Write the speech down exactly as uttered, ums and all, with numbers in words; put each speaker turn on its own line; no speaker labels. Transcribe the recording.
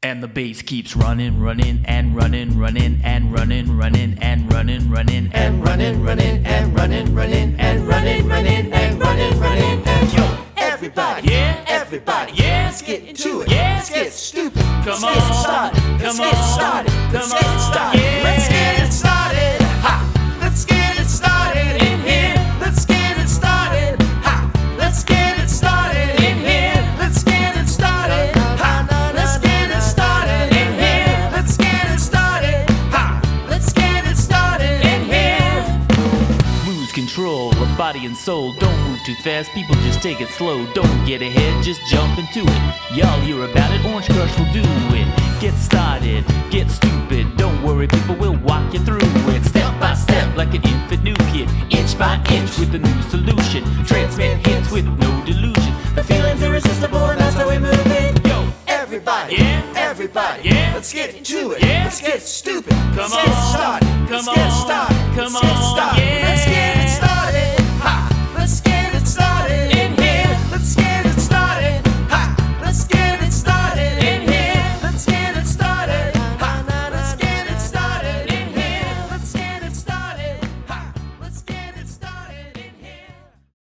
And the bass keeps running, running, and running, running, and running, running, and running, running, and running, running, and running, running, and running, running, and running, running, and yo,
everybody,
yeah,
everybody,
yeah,
let's get into it.
yeah,
Let's get stupid.
Come
Let's
on,
get started. Let's
come
get
on,
started. Let's
come
get
on,
started.
yeah.
Let's get it started. Ha! Let's get it started in here. Let's get it started. Ha! Let's get it started in here. Let's get it started. Ha! Let's get it started in here. Let's get it started. Ha! Let's get it started in here.
Lose control of body and soul. Don't move too fast, people just take it slow. Don't get ahead, just jump into it. Y'all hear about it, Orange Crush will do it. Get started, get stupid. Don't worry, people will walk you through it. Step by step, like an infant new kid. Inch by inch, with a new solution. Transmit hits with no delusion.
The feeling's irresistible and that's how we move it.
Yo,
everybody,
yeah,
everybody,
yeah,
let's get into it.
yeah,
Let's get stupid.
come
Let's
on,
get started.
come
Let's get
on,
started.
come
Let's get
on,
started.